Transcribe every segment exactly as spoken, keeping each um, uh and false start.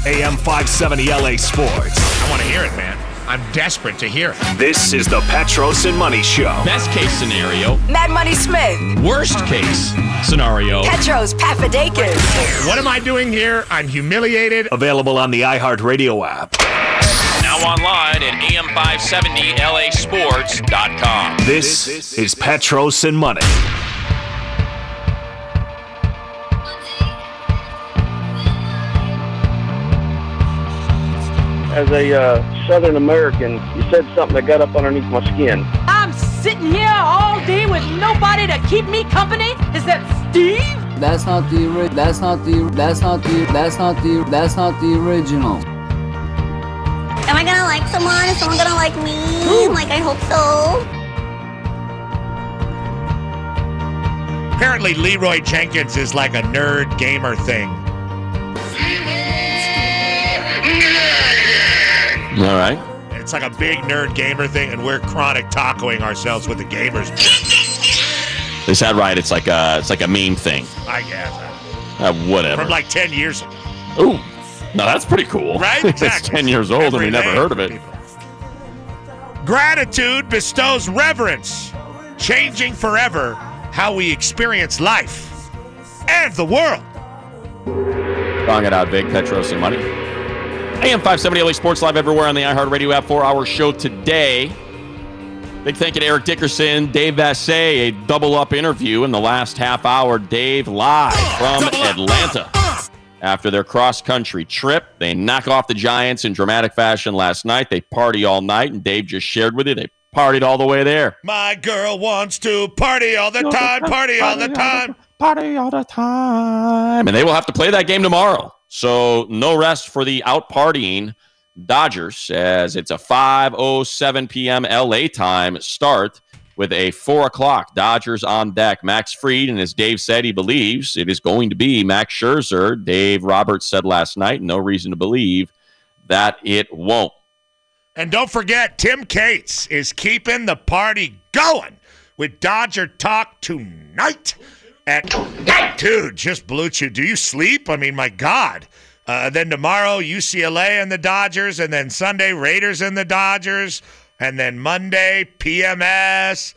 A M five seventy L A Sports. I want to hear it, man. I'm desperate to hear it. This is the Petros and Money Show. Best case scenario. Mad Money Smith. Worst case scenario. Petros Papadakis. What am I doing here? I'm humiliated. Available on the iHeartRadio app. Now online at A M five seventy L A sports dot com. This, this is Petros and Money. As a uh, Southern American, you said something that got up underneath my skin. I'm sitting here all day with nobody to keep me company? Is that Steve? That's not the ori- that's not the that's not the that's not the that's not the original. Am I gonna like someone? Is someone gonna like me? Ooh. Like, I hope so. Apparently, Leroy Jenkins is like a nerd gamer thing. All right. It's like a big nerd gamer thing, and we're chronic tacoing ourselves with the gamers. Is that right? It's like a it's like a meme thing. I guess. Uh, whatever. From like ten years ago. Ooh. No, that's pretty cool. Right? Exactly. It's ten years old Every and we never heard of it. People. Gratitude bestows reverence, changing forever how we experience life and the world. Bong it out, Vic, Petros and Money. A M five seventy L A Sports Live everywhere on the iHeartRadio app. Four-hour show today. Big thank you to Eric Dickerson, Dave Vassay, a double-up interview in the last half hour. Dave live from Atlanta. After their cross-country trip, they knock off the Giants in dramatic fashion last night. They party all night, and Dave just shared with you they partied all the way there. My girl wants to party all the time, party all the time. Party all the time. And they will have to play that game tomorrow. So no rest for the out-partying Dodgers, as it's a five oh seven p.m. L A time start with a four o'clock Dodgers on deck. Max Fried, and as Dave said, he believes it is going to be Max Scherzer. Dave Roberts said last night, no reason to believe that it won't. And don't forget, Tim Cates is keeping the party going with Dodger Talk tonight. At tonight. Dude, just Blue Chew. Do you sleep? I mean, my God. Uh, then tomorrow, U C L A and the Dodgers, and then Sunday, Raiders and the Dodgers, and then Monday, P M S.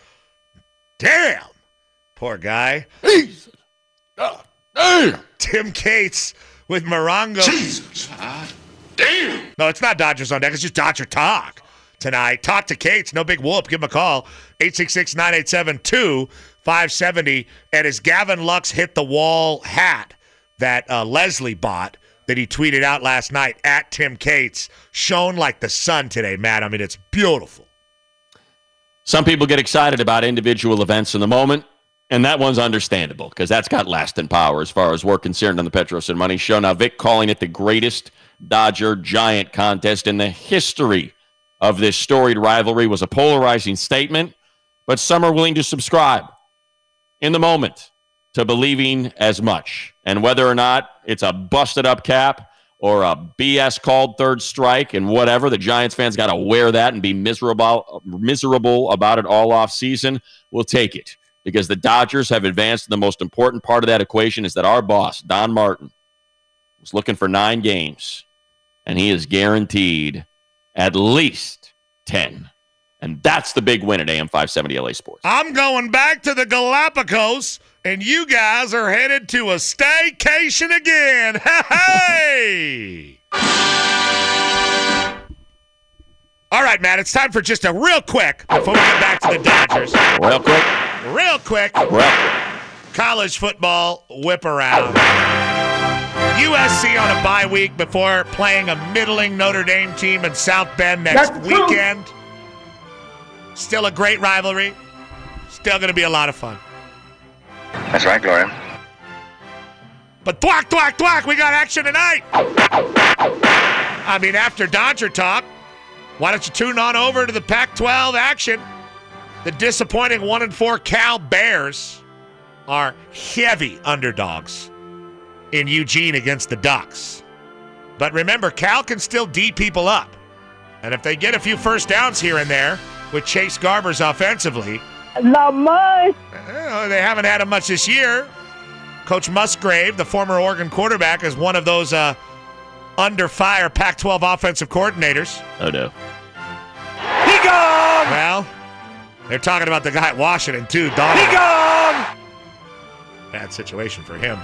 Damn. Poor guy. Jesus. God damn. Tim Cates with Morongo. Jesus. God damn. No, it's not Dodgers on deck. It's just Dodger Talk tonight. Talk to Cates. No big whoop. Give him a call. eight six six, nine eight seven, two five seven zero. And his Gavin Lux hit the wall hat that uh, Leslie bought that he tweeted out last night at Tim Cates shone like the sun today, Matt. I mean, it's beautiful. Some people get excited about individual events in the moment, and that one's understandable because that's got lasting power as far as we're concerned on the Petros and Money Show. Now, Vic calling it the greatest Dodger-Giant contest in the history of this storied rivalry was a polarizing statement, but some are willing to subscribe in the moment to believing as much. And whether or not it's a busted-up cap or a B S called third strike and whatever, the Giants fans got to wear that and be miserable, miserable about it all off season. We'll take it because the Dodgers have advanced. The most important part of that equation is that our boss, Don Martin, was looking for nine games, and he is guaranteed at least ten. And that's the big win at A M five seventy L A Sports. I'm going back to the Galapagos, and you guys are headed to a staycation again. Hey! All right, Matt, it's time for just a real quick, before we get back to the Dodgers. Real quick. Real quick. Real quick. College football whip around. U S C on a bye week before playing a middling Notre Dame team in South Bend next That's weekend. True. Still a great rivalry. Still going to be a lot of fun. That's right, Gloria. But thwack, thwack, thwack, we got action tonight. I mean, after Dodger Talk, why don't you tune on over to the Pac twelve action? The disappointing one and four Cal Bears are heavy underdogs in Eugene against the Ducks. But remember, Cal can still D people up. And if they get a few first downs here and there with Chase Garbers offensively, Not much. uh, they haven't had him much this year. Coach Musgrave, the former Oregon quarterback, is one of those uh, under fire Pac twelve offensive coordinators. Oh, no. He gone! Well, they're talking about the guy at Washington, too. Donovan. He gone! Bad situation for him.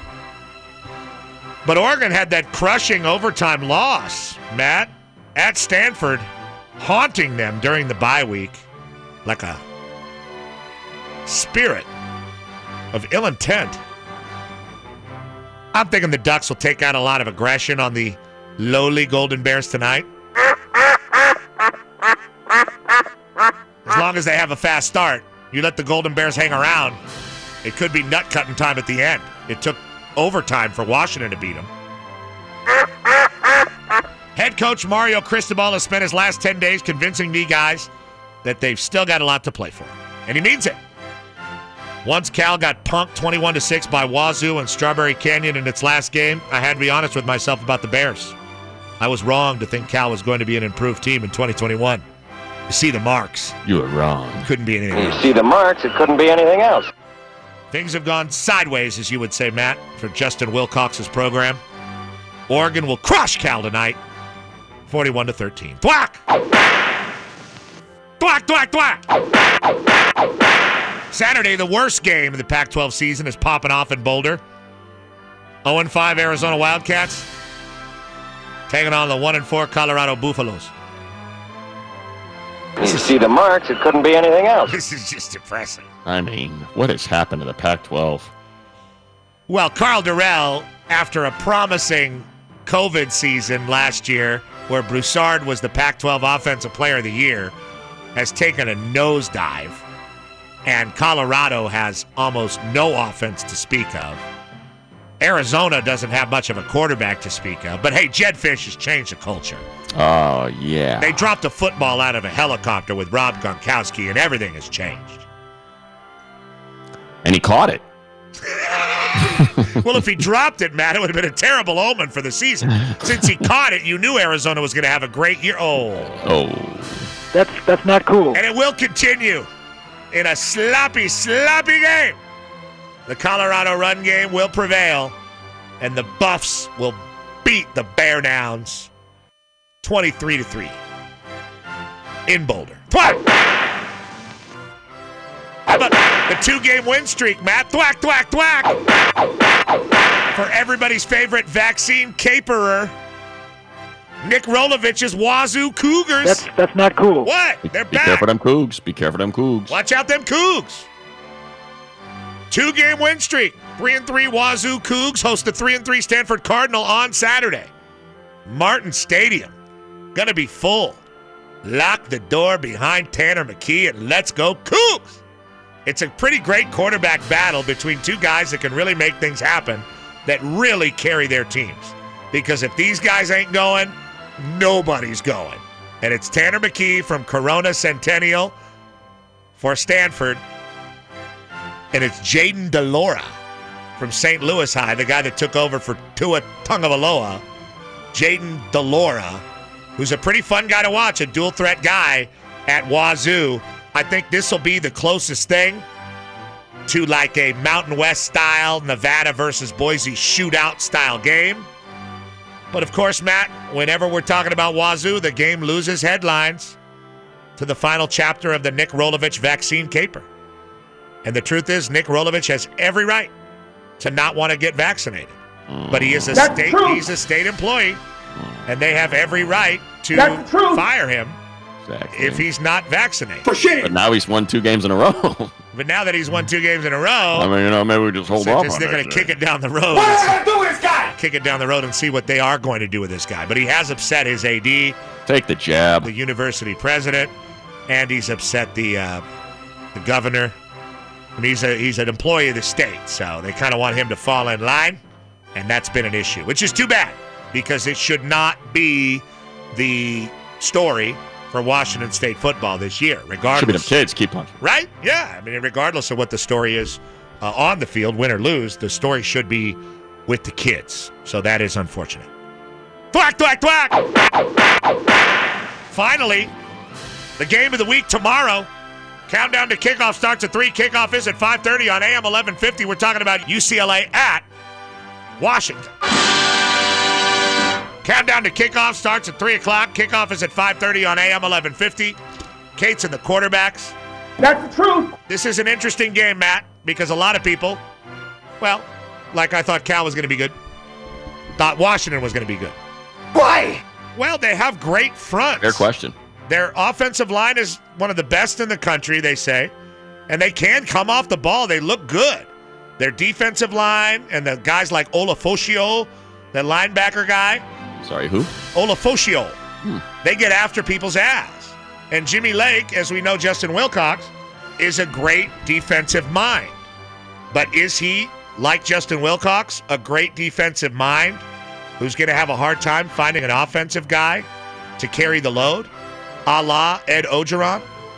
But Oregon had that crushing overtime loss, Matt, at Stanford, haunting them during the bye week like a spirit of ill intent. I'm thinking the Ducks will take out a lot of aggression on the lowly Golden Bears tonight. As long as they have a fast start, you let the Golden Bears hang around, it could be nut-cutting time at the end. It took overtime for Washington to beat them. Head coach Mario Cristobal has spent his last ten days convincing me guys that they've still got a lot to play for. And he means it. Once Cal got punked twenty-one to six by Wazoo and Strawberry Canyon in its last game, I had to be honest with myself about the Bears. I was wrong to think Cal was going to be an improved team in twenty twenty-one. You see the marks. You were wrong. Couldn't be anything You else. see the marks, it couldn't be anything else. Things have gone sideways, as you would say, Matt, for Justin Wilcox's program. Oregon will crush Cal tonight, forty-one to thirteen. Thwack! Thwack, thwack, thwack! Saturday, the worst game of the Pac twelve season is popping off in Boulder. oh and five Arizona Wildcats taking on the one and four Colorado Buffaloes. You see the marks, it couldn't be anything else. This is just depressing. I mean, what has happened to the Pac twelve? Well, Carl Durrell, after a promising COVID season last year where Broussard was the Pac twelve Offensive Player of the Year, has taken a nosedive, and Colorado has almost no offense to speak of. Arizona doesn't have much of a quarterback to speak of, but hey, Jed Fish has changed the culture. Oh, yeah. They dropped a football out of a helicopter with Rob Gronkowski, and everything has changed. And he caught it. Well, if he dropped it, Matt, it would have been a terrible omen for the season. Since he caught it, you knew Arizona was going to have a great year. Oh. Oh. That's that's not cool. And it will continue in a sloppy, sloppy game. The Colorado run game will prevail, and the Buffs will beat the Bear Downs twenty-three to three in Boulder. Thwack! How about the two-game win streak, Matt? Thwack, thwack, thwack! For everybody's favorite vaccine caperer, Nick Rolovich's Wazoo Cougars. That's that's not cool. What? Be, They're be back. careful them Cougs. Be careful them Cougs. Watch out them Cougs. Two-game win streak. Three and three Wazoo Cougs host the three and three Stanford Cardinal on Saturday. Martin Stadium gonna be full. Lock the door behind Tanner McKee and let's go Cougs. It's a pretty great quarterback battle between two guys that can really make things happen, that really carry their teams. Because if these guys ain't going, nobody's going. And it's Tanner McKee from Corona Centennial for Stanford. And it's Jaden DeLora from Saint Louis High, the guy that took over for Tua Tagovailoa. Jaden DeLora, who's a pretty fun guy to watch, a dual threat guy at Wazoo. I think this will be the closest thing to like a Mountain West style, Nevada versus Boise shootout style game. But of course, Matt, whenever we're talking about Wazoo, the game loses headlines to the final chapter of the Nick Rolovich vaccine caper. And the truth is, Nick Rolovich has every right to not want to get vaccinated. But he is a That's state true. he's a state employee, and they have every right to That's true. fire him Exactly. if he's not vaccinated. But now he's won two games in a row. But now that he's won two games in a row, I mean, you know, maybe we just hold so off just- on they're going it. to kick it down the road. What are they gonna do with this guy? Kick it down the road and see what they are going to do with this guy. But he has upset his A D, Take the jab. the university president, and he's upset the uh, the governor. And he's a he's an employee of the state, so they kind of want him to fall in line, and that's been an issue, which is too bad because it should not be the story for Washington State football this year, Should be them regardless. kids. Keep punching. Right? Yeah. I mean, regardless of what the story is uh, on the field, win or lose, the story should be with the kids. So that is unfortunate. Thwack, thwack, thwack! Finally, the game of the week tomorrow. Countdown to kickoff starts at three. Kickoff is at five thirty on A M eleven fifty. We're talking about U C L A at Washington. Countdown to kickoff starts at three o'clock. Kickoff is at five thirty on A M eleven fifty. Kate's and the quarterbacks. That's the truth. This is an interesting game, Matt, because a lot of people, well, like I thought Cal was going to be good, thought Washington was going to be good. Why? Well, they have great fronts. Fair question. Their offensive line is one of the best in the country, they say, and they can come off the ball. They look good. Their defensive line and the guys like Olafosio, the linebacker guy. Sorry, who? Olafosio. Hmm. They get after people's ass. And Jimmy Lake, as we know, Justin Wilcox, is a great defensive mind. But is he, like Justin Wilcox, a great defensive mind who's going to have a hard time finding an offensive guy to carry the load? A la Ed Ogeron?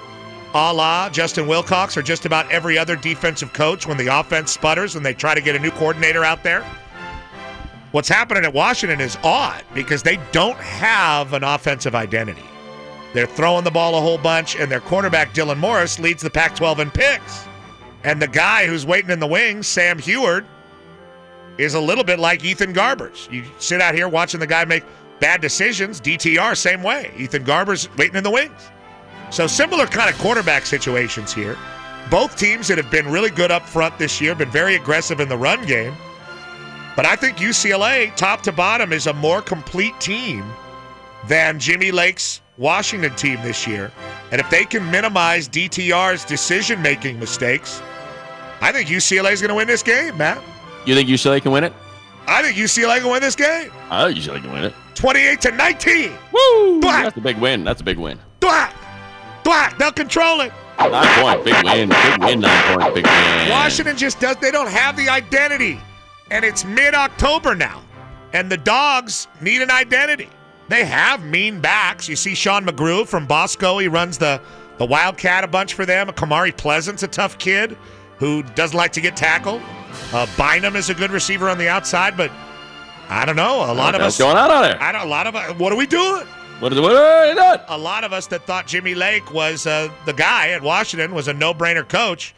A la Justin Wilcox, or just about every other defensive coach when the offense sputters and they try to get a new coordinator out there? What's happening at Washington is odd because they don't have an offensive identity. They're throwing the ball a whole bunch, and their quarterback, Dylan Morris, leads the Pac twelve in picks. And the guy who's waiting in the wings, Sam Heward, is a little bit like Ethan Garbers. You sit out here watching the guy make bad decisions. D T R, same way. Ethan Garbers waiting in the wings. So similar kind of quarterback situations here. Both teams that have been really good up front this year, been very aggressive in the run game. But I think U C L A, top to bottom, is a more complete team than Jimmy Lake's Washington team this year. And if they can minimize D T R's decision-making mistakes, I think U C L A is going to win this game, Matt. You think U C L A can win it? I think U C L A can win this game. I think U C L A can win it. twenty-eight to nineteen. Woo! Thwack. That's a big win. That's a big win. Thwack. Thwack. They'll control it. Nine point, big win. Big win, nine point, big win. Washington just does, they don't have the identity. And it's mid-October now. And the Dogs need an identity. They have mean backs. You see Sean McGrew from Bosco. He runs the, the Wildcat a bunch for them. Kamari Pleasant's a tough kid who doesn't like to get tackled. Uh, Bynum is a good receiver on the outside, but I don't know. A lot what of us. What's going on out there? I don't, a lot of us. What are we doing? What are, what are you doing? A lot of us that thought Jimmy Lake was uh, the guy at Washington, was a no-brainer coach.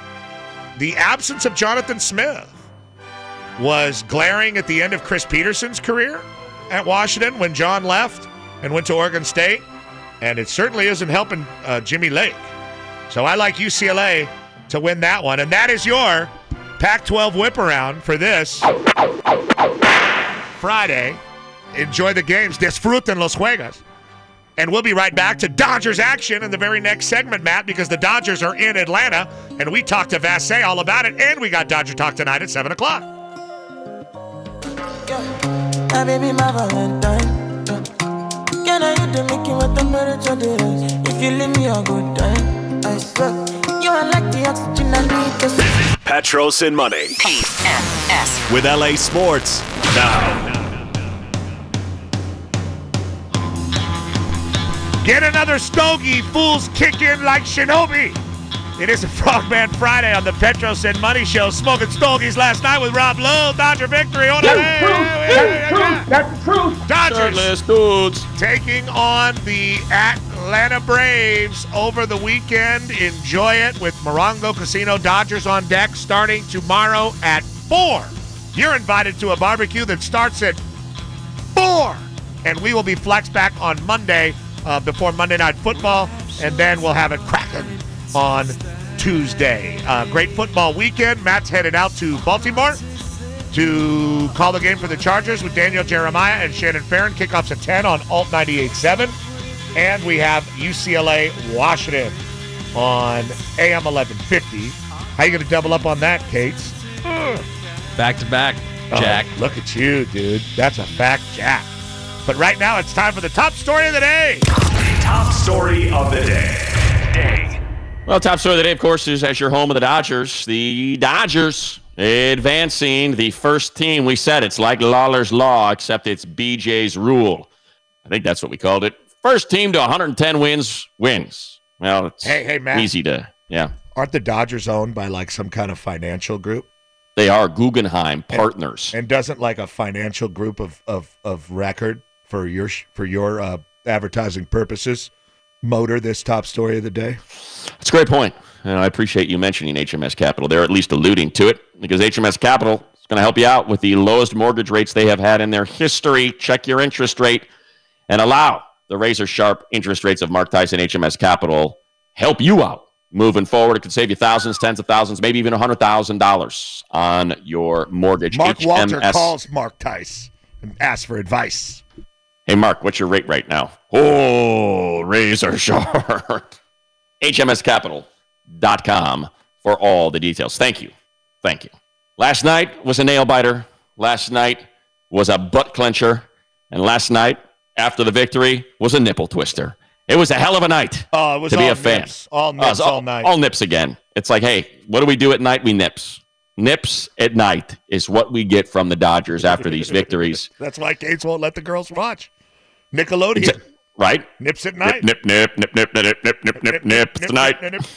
The absence of Jonathan Smith was glaring at the end of Chris Peterson's career at Washington when John left and went to Oregon State, and it certainly isn't helping uh, Jimmy Lake. So I like U C L A to win that one, and that is your Pac twelve whip around for this Friday. Enjoy the games. Disfruten los juegos. And we'll be right back to Dodgers action in the very next segment, Matt, because the Dodgers are in Atlanta, and we talked to Vassay all about it, and we got Dodger Talk tonight at seven o'clock. My baby, my Valentine. Can I hit the Mickey with the murder? If you leave me a good time, I swear. You are like the oxygen I need to see. Petros and Money. P N S. With L A Sports now. Get another stogie, fools kick in like Shinobi. It is a Frogman Friday on the Petros and Money Show. Smoking stogies last night with Rob Lowe. Dodger victory. That's the truth. That's the truth. That's the truth. Dodgers Shirtless dudes taking on the Atlanta Braves over the weekend. Enjoy it with Morongo Casino. Dodgers on deck starting tomorrow at four. You're invited to a barbecue that starts at four. And we will be flexed back on Monday uh, before Monday Night Football. And then we'll have it cracking on Tuesday. Uh, great football weekend. Matt's headed out to Baltimore to call the game for the Chargers with Daniel Jeremiah and Shannon Farron. Kickoffs at ten on Alt ninety-eight point seven. And we have U C L A Washington on A M eleven fifty. How you going to double up on that, Cates? Back to back, Jack. Oh, look at you, dude. That's a fact, Jack. But right now it's time for the top story of the day. Top story of the day. day. Well, top story of the day, of course, is as your home of the Dodgers. The Dodgers advancing the first team. We said it's like Lawler's Law, except it's B J's rule. I think that's what we called it. First team to one hundred ten wins, wins. Well, it's hey, hey, Matt. easy to, yeah. Aren't the Dodgers owned by like some kind of financial group? They are Guggenheim partners. And, and doesn't like a financial group of, of, of record for your, for your uh, advertising purposes motor this top story of the day? That's a great point. And I appreciate you mentioning H M S Capital. They're at least alluding to it because H M S Capital is going to help you out with the lowest mortgage rates they have had in their history. Check your interest rate and allow the razor-sharp interest rates of Mark Tyson H M S Capital help you out. Moving forward, it could save you thousands, tens of thousands, maybe even one hundred thousand dollars on your mortgage. Mark H M S. Walter calls Mark Tice and asks for advice. Hey, Mark, what's your rate right now? Oh, razor sharp. H M S Capital dot com for all the details. Thank you. Thank you. Last night was a nail biter. Last night was a butt clencher. And last night, after the victory, was a nipple twister. It was a hell of a night oh, it was to be all a fan. Nips. All nips uh, all, all night. All nips again. It's like, hey, what do we do at night? We nips. Nips at night is what we get from the Dodgers after these victories. That's why Gates won't let the girls watch. Nickelodeon. Right? Nips at night. Nip, nip, nip, nip, nip, nip, nip, nip, nip, tonight.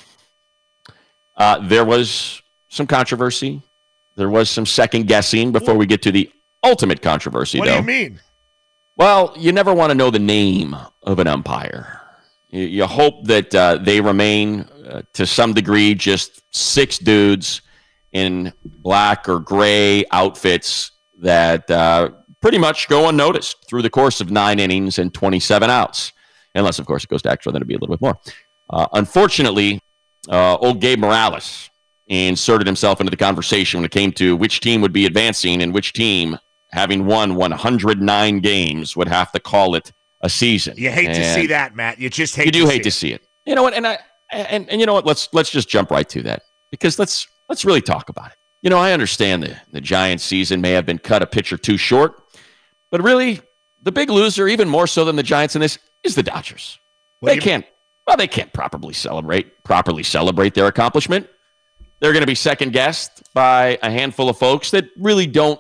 Uh, there was some controversy. There was some second guessing before we get to the ultimate controversy, what though. What do you mean? Well, you never want to know the name of an umpire. You, you hope that uh, they remain, uh, to some degree, just six dudes in black or gray outfits that uh, pretty much go unnoticed through the course of nine innings and twenty-seven outs. Unless, of course, it goes to extra, then it'd be a little bit more. Uh, unfortunately, uh, old Gabe Morales inserted himself into the conversation when it came to which team would be advancing and which team, having won one hundred nine games, would have to call it a season. You hate and to see that, Matt. You just hate you to do see hate it. to see it. You know what? And I and, and you know what? Let's let's just jump right to that, because let's let's really talk about it. You know, I understand the the Giants season may have been cut a pitch or two short, but really the big loser, even more so than the Giants in this, is the Dodgers. What they do you- can't well, they can't properly celebrate properly celebrate their accomplishment. They're going to be second guessed by a handful of folks that really don't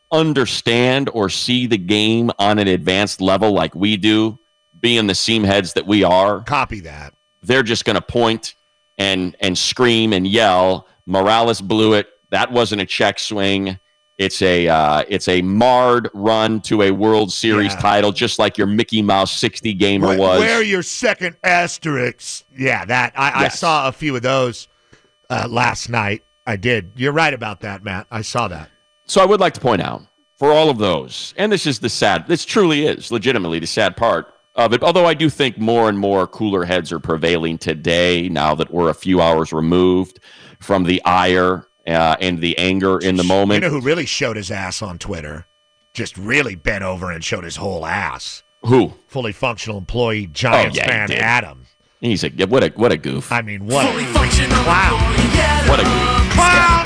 understand or see the game on an advanced level like we do, being the seam heads that we are. Copy that. They're just going to point and and scream and yell, Morales blew it. That wasn't a check swing. It's a uh, it's a marred run to a World Series Yeah. title, just like your Mickey Mouse sixty gamer Where, was. where are your second asterisks? Yeah, that. I, I Yes. saw a few of those uh, last night. I did. You're right about that, Matt. I saw that. So I would like to point out, for all of those, and this is the sad, this truly is legitimately the sad part of it, although I do think more and more cooler heads are prevailing today now that we're a few hours removed from the ire uh, and the anger in the moment. You know who really showed his ass on Twitter? Just really bent over and showed his whole ass. Who? Fully functional employee, Giants Oh, yeah, he fan did. Adam. He's a what a what a goof. I mean, what a clown. What a goof. Clown!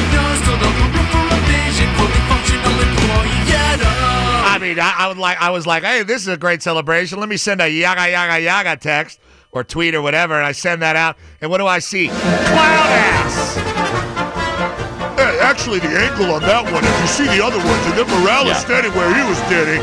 I mean, I, I would like. I was like, "Hey, this is a great celebration. Let me send a yaga yaga yaga text or tweet or whatever." And I send that out, and what do I see? Clown ass. Hey, actually, the angle on that one, if you see the other ones, and then Morales Yeah. standing where he was standing.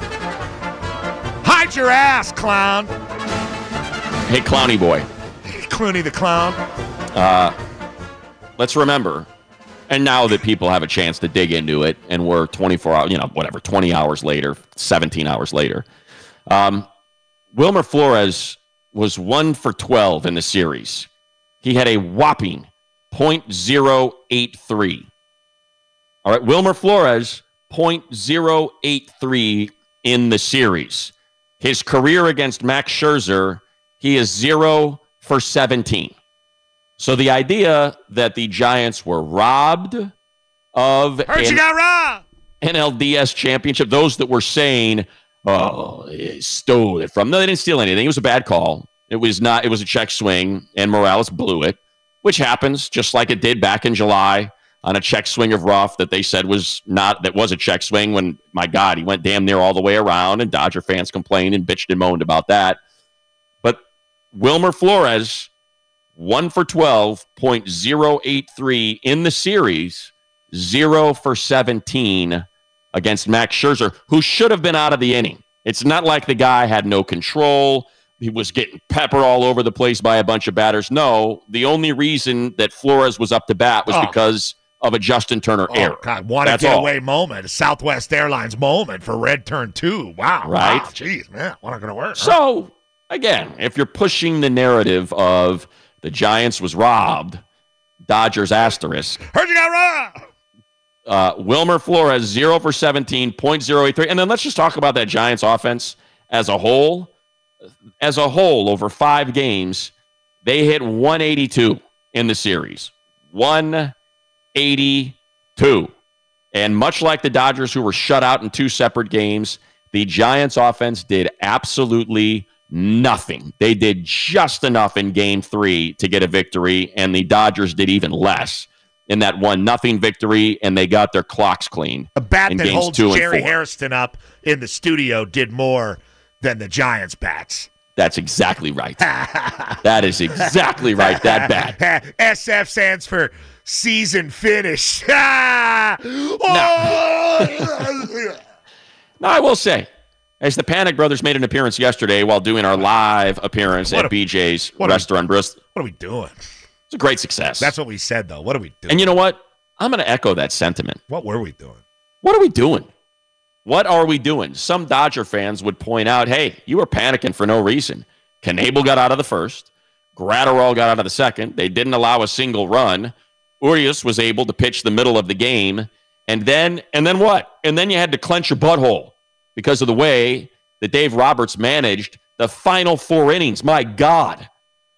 Hide your ass, clown. Hey, Clowny boy. Clooney the clown. Uh, let's remember, and now that people have a chance to dig into it, and we're twenty-four hours, you know, whatever, twenty hours later, seventeen hours later, um, Wilmer Flores was one for twelve in the series. He had a whopping point oh eight three. All right, Wilmer Flores, point oh eight three in the series. His career against Max Scherzer, he is zero for seventeen. So the idea that the Giants were robbed of Heard you an got robbed. N L D S championship, those that were saying, oh, he stole it from. No, they didn't steal anything. It was a bad call. It was not, it was a check swing, and Morales blew it, which happens just like it did back in July on a check swing of rough that they said was not, that was a check swing when, my God, he went damn near all the way around, and Dodger fans complained and bitched and moaned about that. But Wilmer Flores, one for twelve, point oh eight three in the series, zero for seventeen against Max Scherzer, who should have been out of the inning. It's not like the guy had no control. He was getting peppered all over the place by a bunch of batters. No, the only reason that Flores was up to bat was Oh. because of a Justin Turner Oh, error. God, what a That's all. getaway moment. A Southwest Airlines moment for Red Turn two. Wow. Right. Wow. Jeez, man. What not going to work? So, again, if you're pushing the narrative of the Giants was robbed, Dodgers asterisk, Heard you got robbed. Uh, Wilmer Flores, zero for seventeen, point oh eight three. And then let's just talk about that Giants offense as a whole. As a whole, over five games, they hit one eighty-two in the series. one eighty-two. And much like the Dodgers, who were shut out in two separate games, the Giants offense did absolutely nothing. They did just enough in game three to get a victory, and the Dodgers did even less in that one nothing victory, and they got their clocks cleaned. A bat in that games holds two and Jerry four. Hairston up in the studio did more than the Giants bats. That's exactly right. That is exactly right, that bat. S F stands for season finish. Oh! Now, I will say, as the Panic Brothers made an appearance yesterday while doing our live appearance What at a- B J's what a- restaurant in Bristol, What are we doing? it's a great success. That's what we said, though. What are we doing? And you know what? I'm going to echo that sentiment. What were we doing? What are we doing? What are we doing? Some Dodger fans would point out, hey, you were panicking for no reason. Knebel got out of the first. Gratterall got out of the second. They didn't allow a single run. Urias was able to pitch the middle of the game. And then, and then what? And then you had to clench your butthole because of the way that Dave Roberts managed the final four innings. My God.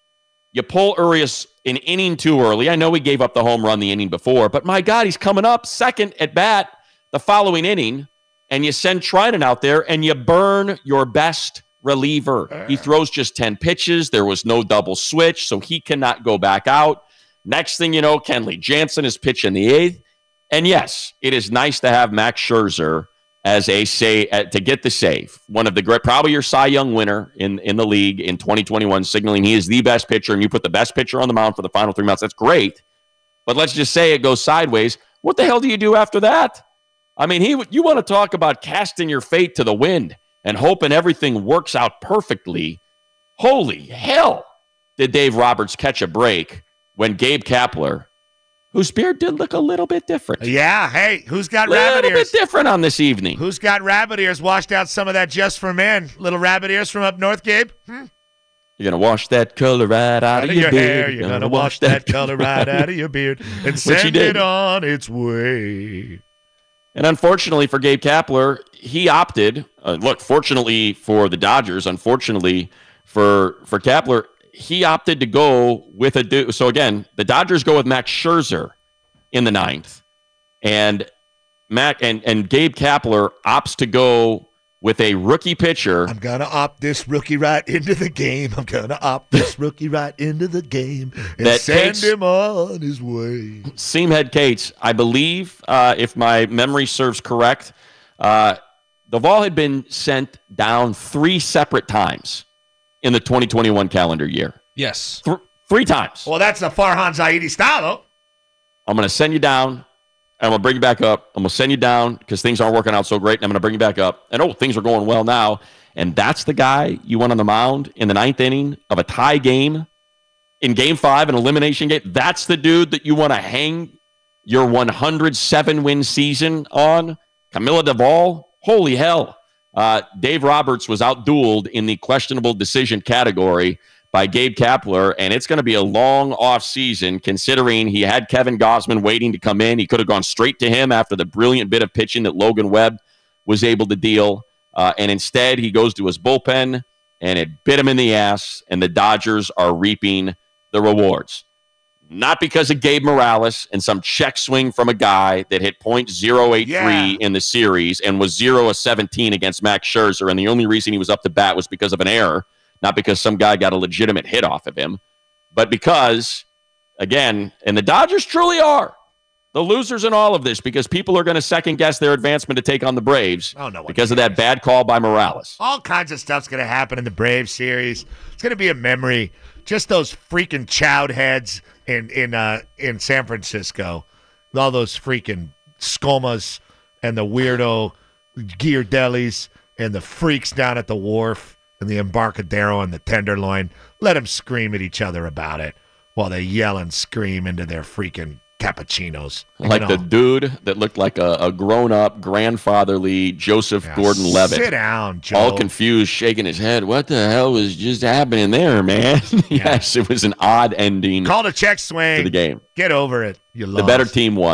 You pull Urias an inning too early. I know he gave up the home run the inning before, but my God, he's coming up second at bat the following inning, and you send Trinan out there and you burn your best reliever. He throws just ten pitches. There was no double switch, so he cannot go back out. Next thing you know, Kenley Jansen is pitching the eighth. And yes, it is nice to have Max Scherzer as a say uh, to get the save. One of the great, probably your Cy Young winner in, in the league in twenty twenty-one, signaling he is the best pitcher, and you put the best pitcher on the mound for the final three months. That's great. But let's just say it goes sideways. What the hell do you do after that? I mean, he you want to talk about casting your fate to the wind and hoping everything works out perfectly. Holy hell, did Dave Roberts catch a break when Gabe Kapler, whose beard did look a little bit different. Yeah, hey, who's got A little rabbit ears? bit different on this evening. Who's got rabbit ears? Washed out some of that just for men. Little rabbit ears from up north, Gabe? Hmm? You're going to wash that color right out, Out of of your, your beard. hair, you're going to wash that color right out of your beard and Which he send did. it on its way. And unfortunately for Gabe Kapler, he opted, uh, look, fortunately for the Dodgers, unfortunately for, for Kapler, he opted to go with a dude. So again, the Dodgers go with Max Scherzer in the ninth, and Mac and, and Gabe Kapler opts to go with a rookie pitcher. I'm going to opt this rookie right into the game. I'm going to opt this rookie right into the game and That send takes- him on his way. Seamhead Cates, I believe, uh, if my memory serves correct, uh, the ball had been sent down three separate times in the twenty twenty-one calendar year. Yes. Th- three times. Well, that's the Farhan Zaidi style, though. I'm going to send you down. I'm going to bring you back up. I'm going to send you down because things aren't working out so great, and I'm going to bring you back up. And, oh, things are going well now. And that's the guy you went on the mound in the ninth inning of a tie game in game five, an elimination game. That's the dude that you want to hang your one hundred seven win season on? Camilla Duvall? Holy hell. Uh, Dave Roberts was outdueled in the questionable decision category by Gabe Kapler, and it's going to be a long offseason considering he had Kevin Gausman waiting to come in. He could have gone straight to him after the brilliant bit of pitching that Logan Webb was able to deal, uh, and instead he goes to his bullpen, and it bit him in the ass, and the Dodgers are reaping the rewards. Not because of Gabe Morales and some check swing from a guy that hit point oh eight three Yeah. in the series and was zero of seventeen against Max Scherzer, and the only reason he was up to bat was because of an error, not because some guy got a legitimate hit off of him, but because, again, and the Dodgers truly are the losers in all of this because people are going to second-guess their advancement to take on the Braves Oh, no one because of that bad call by Morales. All kinds of stuff's going to happen in the Braves series. It's going to be a memory. Just those freaking chowd heads in in uh, in San Francisco. All those freaking skomas and the weirdo Ghirardellis and the freaks down at the wharf and the Embarcadero and the Tenderloin. Let them scream at each other about it while they yell and scream into their freaking cappuccinos. Like You know, the dude that looked like a, a grown-up, grandfatherly Joseph yeah, Gordon-Levitt. Sit down, Joe. All confused, shaking his head. What the hell was just happening there, man? Yes, it was an odd ending Call a check to swing. the game. Get over it. You The lost. better team won. The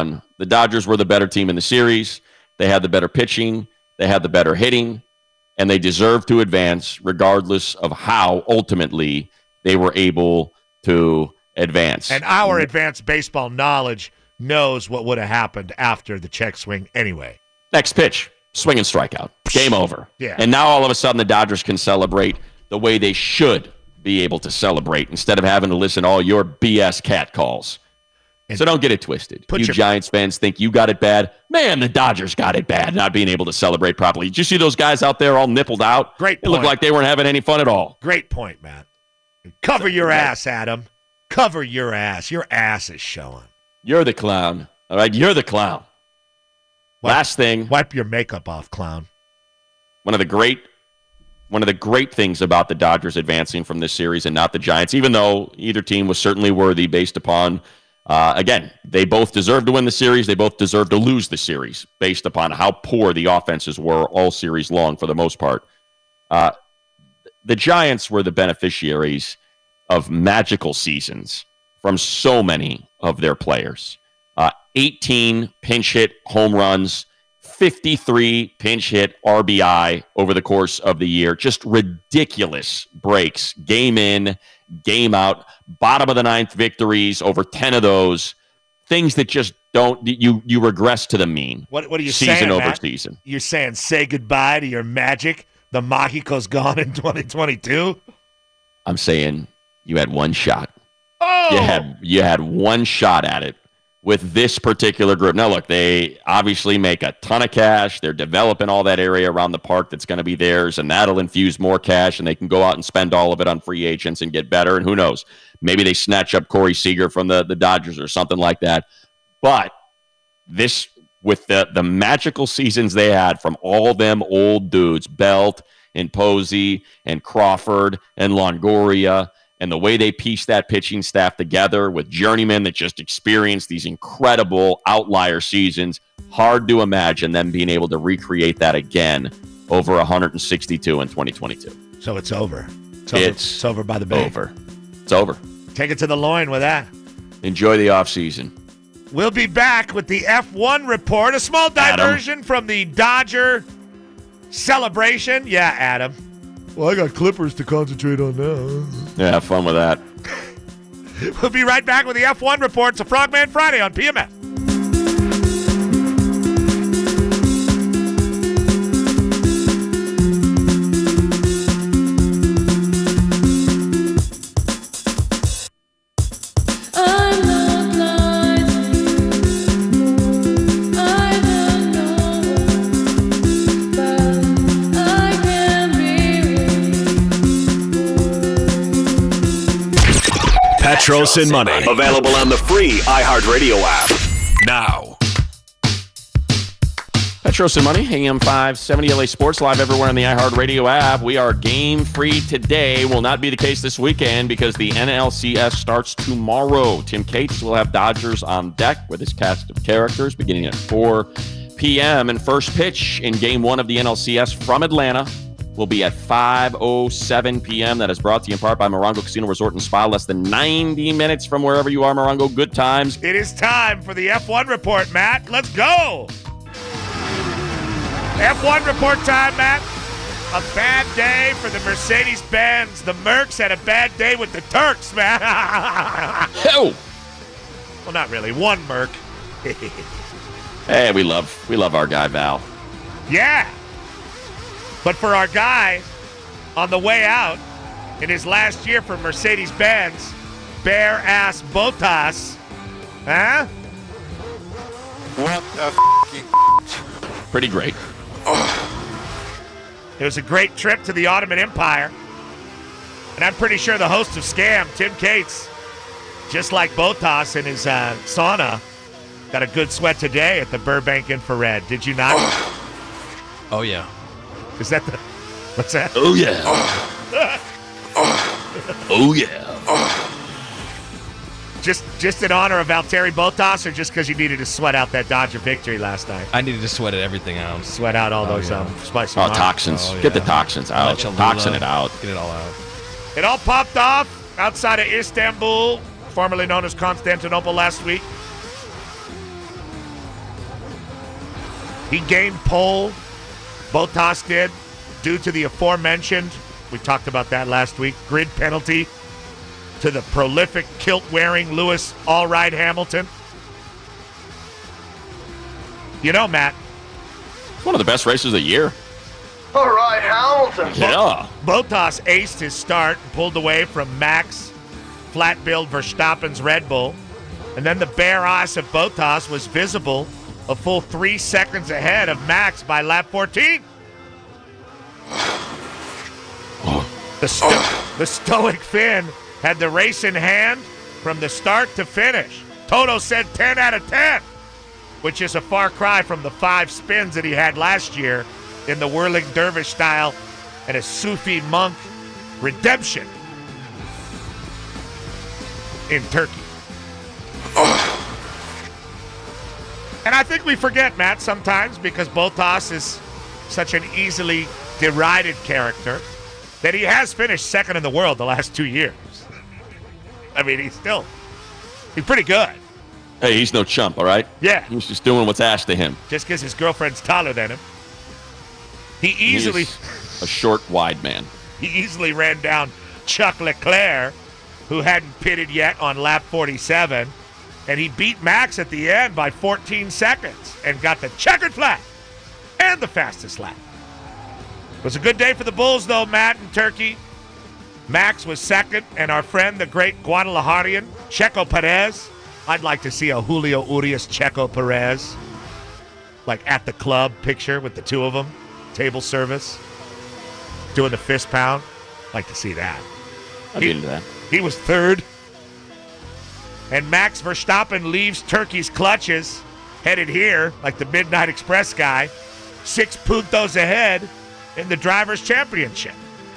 The Dodgers were the better team in the series. They had the better pitching. They had the better hitting. And they deserved to advance regardless of how ultimately they were able to advance. And our advanced baseball knowledge knows what would have happened after the check swing anyway. Next pitch, swing and strikeout. Game over. Yeah. And now all of a sudden the Dodgers can celebrate the way they should be able to celebrate instead of having to listen to all your B S cat calls. And so don't get it twisted. You your, Giants fans think you got it bad. Man, the Dodgers got it bad, not being able to celebrate properly. Did you see those guys out there all nippled out? Great point. It looked like they weren't having any fun at all. Great point, Matt. Cover your ass, Adam. Cover your ass. Your ass is showing. You're the clown. All right, you're the clown. Wipe, Last thing. Wipe your makeup off, clown. One of the great One of the great things about the Dodgers advancing from this series and not the Giants, even though either team was certainly worthy based upon Uh, again, they both deserve to win the series. They both deserve to lose the series based upon how poor the offenses were all series long for the most part. Uh, the Giants were the beneficiaries of magical seasons from so many of their players. Uh, eighteen pinch hit home runs, fifty-three pinch hit R B I over the course of the year. Just ridiculous breaks, game in, game out, bottom of the ninth victories, over ten of those, things that just don't, you you regress to the mean. What, what are you season saying, over Matt? season. You're saying say goodbye to your magic? The Mexico's gone in twenty twenty-two? I'm saying you had one shot. Oh! You had, you had one shot at it with this particular group. Now, look, they obviously make a ton of cash. They're developing all that area around the park that's going to be theirs, and that'll infuse more cash, and they can go out and spend all of it on free agents and get better, and who knows? Maybe they snatch up Corey Seager from the, the Dodgers or something like that. But this, with the, the magical seasons they had from all them old dudes, Belt and Posey and Crawford and Longoria, and the way they pieced that pitching staff together with journeymen that just experienced these incredible outlier seasons, hard to imagine them being able to recreate that again over one hundred sixty-two in twenty twenty-two. So it's over. It's over, it's it's over by the bay. Over. It's over. Take it to the loin with that. Enjoy the offseason. We'll be back with the F one report, a small diversion Adam. from the Dodger celebration. Yeah, Adam. Well, I got Clippers to concentrate on now. Yeah, have fun with that. We'll be right back with the F one report. It's a Frogman Friday on P M S. Petros and Money. Available on the free iHeartRadio app. Now. Petros and Money, A M five seventy L A Sports, live everywhere on the iHeartRadio app. We are game free today. Will not be the case this weekend because the N L C S starts tomorrow. Tim Cates will have Dodgers on deck with his cast of characters beginning at four p.m. And first pitch in game one of the N L C S from Atlanta will be at five oh seven p.m. That is brought to you in part by Morongo Casino Resort and Spa. Less than ninety minutes from wherever you are, Morongo. Good times. It is time for the F one report, Matt. Let's go. F one report time, Matt. A bad day for the Mercedes-Benz. The Mercs had a bad day with the Turks, man. Oh. Well, not really. One Merc. Hey, we love we love our guy, Val. Yeah. But for our guy on the way out in his last year for Mercedes-Benz, bare-ass Bottas, huh? What the f***ing... Pretty great. It was a great trip to the Ottoman Empire. And I'm pretty sure the host of Scam, Tim Cates, just like Bottas in his uh, sauna, got a good sweat today at the Burbank Infrared. Did you not? Oh, yeah. Is that the... What's that? Oh, yeah. Oh, yeah. Just just in honor of Valtteri Bottas, or just because you needed to sweat out that Dodger victory last night? I needed to sweat everything out. Sweat out all oh, those yeah. um, spicy Oh, wines. toxins. Oh, yeah. Get the toxins out. Cholula. Toxin it out. Get it all out. It all popped off outside of Istanbul, formerly known as Constantinople, last week. He gained pole. Bottas did, due to the aforementioned, we talked about that last week, grid penalty to the prolific kilt-wearing Lewis Allride Hamilton. You know, Matt. It's one of the best races of the year. All right, Hamilton. Yeah. Bottas aced his start and pulled away from Max flat-billed Verstappen's Red Bull. And then the bare ass of Bottas was visible a full three seconds ahead of Max by lap fourteen. The, sto- the stoic Finn had the race in hand from the start to finish. Toto said ten out of ten, which is a far cry from the five spins that he had last year in the whirling dervish style and a Sufi monk redemption in Turkey. And I think we forget, Matt, sometimes, because Bottas is such an easily derided character, that he has finished second in the world the last two years. I mean, he's still, he's pretty good. Hey, he's no chump, all right? Yeah. He's just doing what's asked of him. Just because his girlfriend's taller than him. He easily... He's a short, wide man. He easily ran down Chuck Leclerc, who hadn't pitted yet on lap forty-seven, and he beat Max at the end by fourteen seconds and got the checkered flag and the fastest lap. It was a good day for the Bulls, though, Matt, in Turkey. Max was second, and our friend, the great Guadalajarian, Checo Perez. I'd like to see a Julio Urias Checo Perez, like at the club picture with the two of them, table service, doing the fist pound. Like to see that. I'd he, be into that. He was third. And Max Verstappen leaves Turkey's clutches, headed here, like the Midnight Express guy, six puntos ahead in the Drivers' Championship.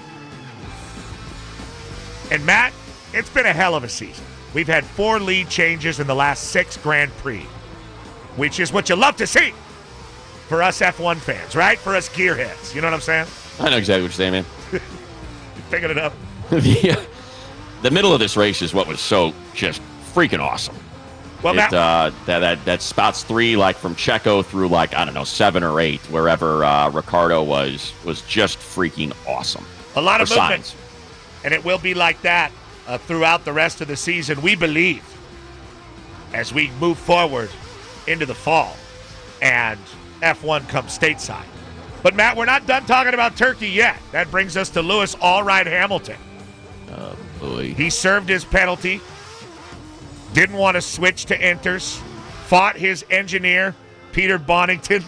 And Matt, it's been a hell of a season. We've had four lead changes in the last six Grand Prix, which is what you love to see for us F one fans, right? For us gearheads. You know what I'm saying? I know exactly what you're saying, man. You picking it up? the, uh, the middle of this race is what was so just freaking awesome. Well, it, that, uh, that, that, that spots three, like from Checo through like, I don't know, seven or eight, wherever uh, Ricardo was, was just freaking awesome. A lot of for movement. Sainz. And it will be like that uh, throughout the rest of the season, we believe, as we move forward into the fall and F one comes stateside. But, Matt, we're not done talking about Turkey yet. That brings us to Lewis Allride Hamilton. Oh, boy. He served his penalty, didn't want to switch to inters, fought his engineer, Peter Bonington,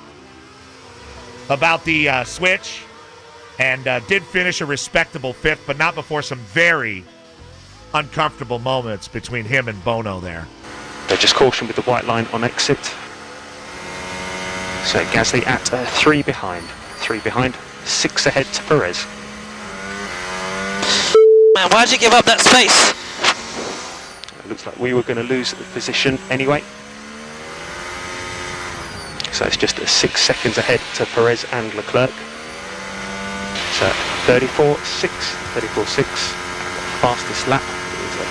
about the uh, switch, and uh, did finish a respectable fifth, but not before some very uncomfortable moments between him and Bono there. They're just caution with the white line on exit. So Gasly at uh, three behind. Three behind, six ahead to Perez. Man, why'd you give up that space? It looks like we were going to lose the position anyway. So it's just uh, six seconds ahead to Perez and Leclerc. So thirty-four six, thirty-four six, fastest lap is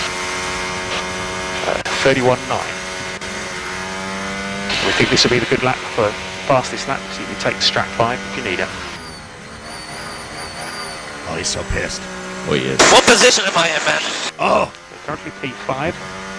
uh, thirty-one nine. We think this will be the good lap for fastest lap, so you can take strap five if you need it. Oh, he's so pissed. Oh, he is. What position am I in, man? Oh! They're currently P five.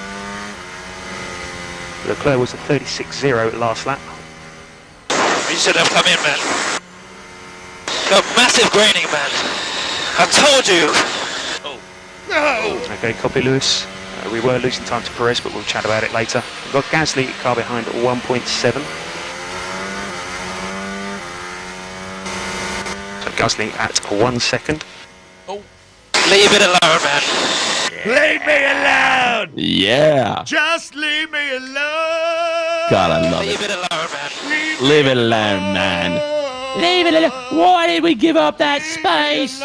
Leclerc was a thirty-six zero last lap. You should have come in, man. Got massive graining, man. I told you. Oh. No! Okay, copy, Lewis. Uh, we were losing time to Perez, but we'll chat about it later. We've got Gasly, car behind at one point seven. So Gasly at one second. Oh. Leave it alone, man. Leave me alone! Yeah. Just leave me alone! God, I love Leave it. it alone, man. Leave, Leave it alone, man. Leave it alone. Why did we give up that space?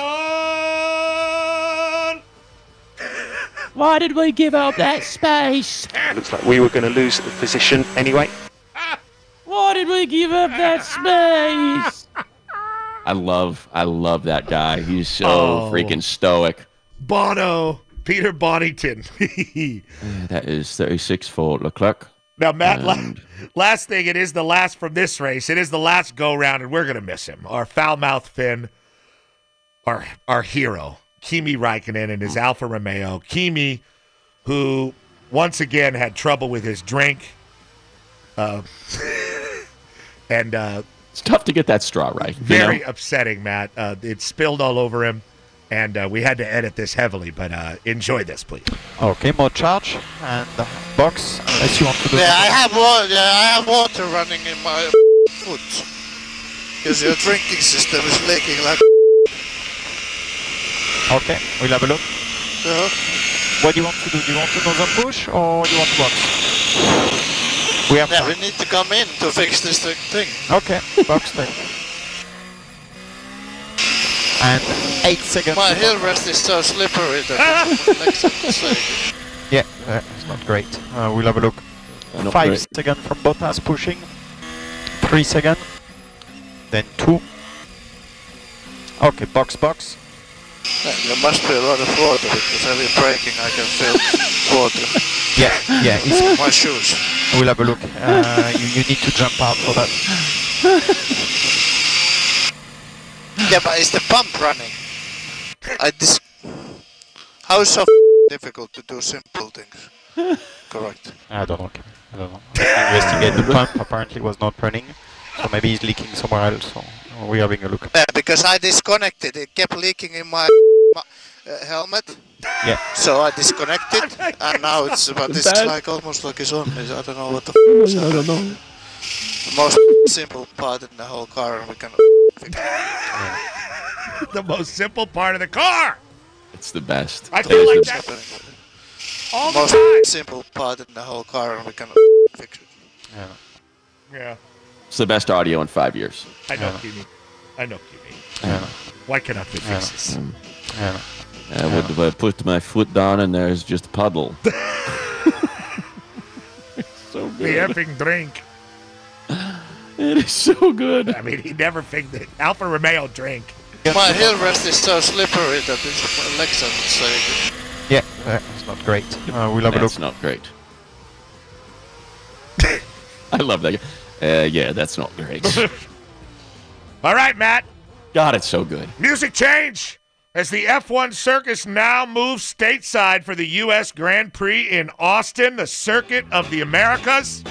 Why did we give up that space? Looks like we were going to lose the position anyway. Why did we give up that space? I love, I love that guy. He's so Oh. freaking stoic. Bono, Peter Bonington. That is thirty-six for Leclerc. Now, Matt, la- And- last thing, it is the last from this race. It is the last go-round, and we're going to miss him. Our foul-mouthed Finn, our, our hero, Kimi Räikkönen and his Alfa Romeo. Kimi, who once again had trouble with his drink. Uh, and uh, It's tough to get that straw right. you very know? upsetting, Matt. Uh, it spilled all over him, and uh, we had to edit this heavily, but uh, enjoy this, please. Okay, more charge and uh, box, unless you want to do Yeah, I have water. Yeah, I have water running in my foot because your drinking system is leaking like. Okay, we'll have a look. Uh-huh. What do you want to do? Do you want another push or do you want to box? We have Yeah, time. we need to come in to fix this thi- thing. Okay, box then. And eight seconds. My to heel box. rest is so slippery that Alexa would say. Yeah, uh, it's not great. Uh, we'll have a look. Uh, not Five great. seconds from Bottas pushing. Three seconds. Then two. Okay, box, box. Yeah, there must be a lot of water because every braking I can feel water. Yeah, yeah. It's, My shoes. we'll have a look. Uh, you, you need to jump out for that. Yeah, but is the pump running? I dis. How is so difficult to do simple things? Correct. I don't know. I don't know. Investigate the pump. Apparently, it was not running, so maybe he's leaking somewhere else. So we're having a look. Yeah, because I disconnected. It kept leaking in my uh, helmet. Yeah. So I disconnected, and now it's but it's Bad. like almost like it's on. I don't know what the. F I don't know. The most simple part in the whole car, and we can. The most simple part of the car. It's the best. I That feel is like the- that all the Most time. simple part in the whole car, and we can fix it. Yeah. Yeah, It's the best audio in five years. I know, Yeah. Kimi. I know, Kimi. Yeah. Why cannot we fix this? Yeah. I would I put my foot down and there's just a puddle. So The good. effing drink. It is so good. I mean, he never figured it. Alfa Romeo drink. My heel rest is so slippery that it's Alexa would say. Yeah, uh, it's not great. Uh, we'll have a That's look. not great. I love that. Uh, yeah, that's not great. All right, Matt. God, it's so good. Music change as the F one circus now moves stateside for the U S Grand Prix in Austin, the circuit of the Americas.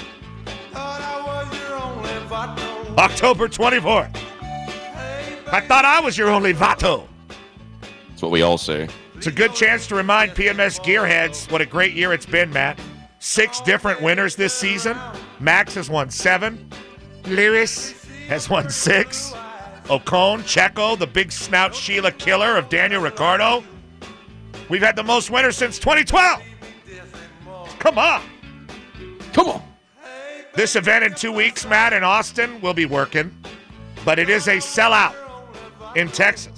October twenty-fourth. I thought I was your only Vato. That's what we all say. It's a good chance to remind P M S gearheads what a great year it's been, Matt. Six different winners this season. Max has won seven. Lewis has won six. Ocon, Checo, the big snout Sheila killer of Daniel Ricciardo. We've had the most winners since twenty twelve. Come on. Come on. This event in two weeks, Matt, in Austin, will be working, but it is a sellout in Texas.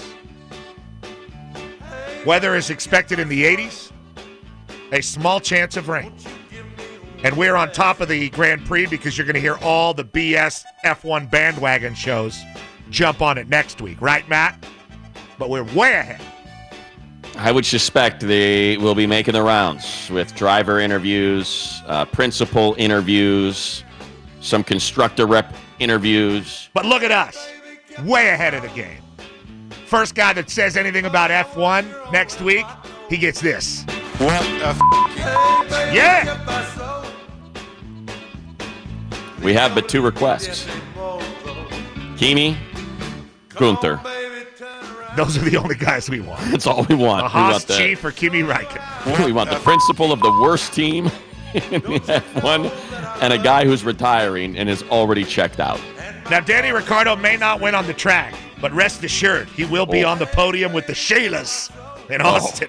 Weather is expected in the eighties, a small chance of rain. And we're on top of the Grand Prix because you're going to hear all the B S F one bandwagon shows jump on it next week, right, Matt? But we're way ahead. I would suspect they will be making the rounds with driver interviews, uh, principal interviews, some constructor rep interviews. But look at us, way ahead of the game. First guy that says anything about F one next week, he gets this. What the f***? Yeah! We have but two requests. Kimi, Gunther. Those are the only guys we want. That's all we want. A We Haas want the, chief or Kimi Räikkönen. we want the principal of the worst team in the F one and a guy who's retiring and is already checked out. Now, Danny Ricciardo may not win on the track, but rest assured, he will be Oh. on the podium with the Sheilas in Austin.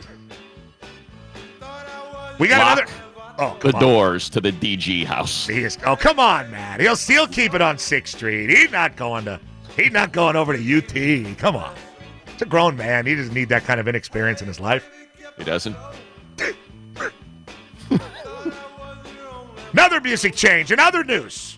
We got Lock another. Oh, the come on. doors to the D G house. He is, oh, come on, man. He'll still keep it on sixth Street. He's not going to. He's not going over to U T. Come on. It's a grown man. He doesn't need that kind of inexperience in his life. He doesn't? Another music change. In other news,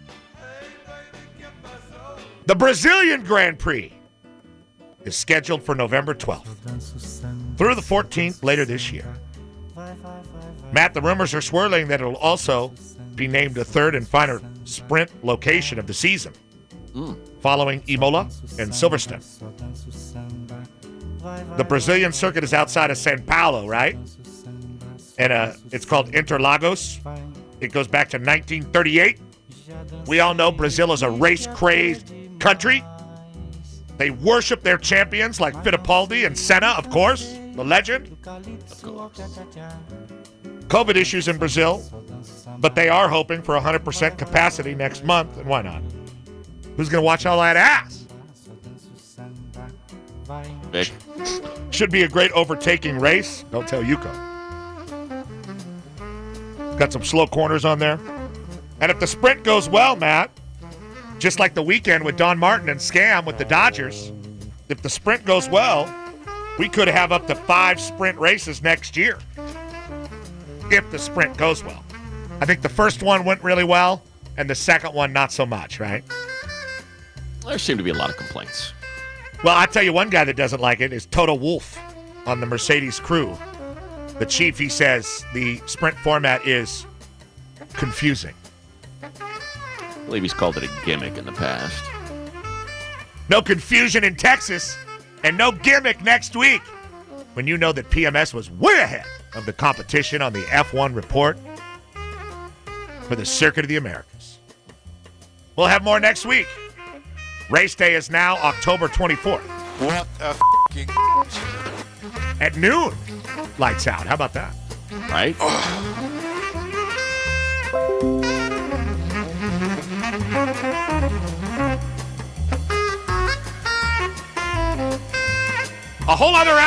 the Brazilian Grand Prix is scheduled for November twelfth through the fourteenth later this year. Matt, the rumors are swirling that it'll also be named the third and final sprint location of the season, mm. following Imola and Silverstone. The Brazilian circuit is outside of São Paulo, right? And uh, it's called Interlagos. It goes back to nineteen thirty-eight. We all know Brazil is a race-crazed country. They worship their champions like Fittipaldi and Senna, of course, the legend. Of course. COVID issues in Brazil, but they are hoping for one hundred percent capacity next month, and why not? Who's going to watch all that ass? Vic. Should be a great overtaking race. Don't tell Yuko. Got some slow corners on there. And if the sprint goes well, Matt, just like the weekend with Don Martin and Scam with the Dodgers, if the sprint goes well, we could have up to five sprint races next year. If the sprint goes well. I think the first one went really well, and the second one not so much, right? There seem to be a lot of complaints. Well, I tell you one guy that doesn't like it is Toto Wolff on the Mercedes crew. The chief, he says the sprint format is confusing. I believe he's called it a gimmick in the past. No confusion in Texas and no gimmick next week when you know that P M S was way ahead of the competition on the F one report for the Circuit of the Americas. We'll have more next week. Race day is now October twenty-fourth. What a f***ing... At noon. Lights out. How about that? Right? A whole other hour.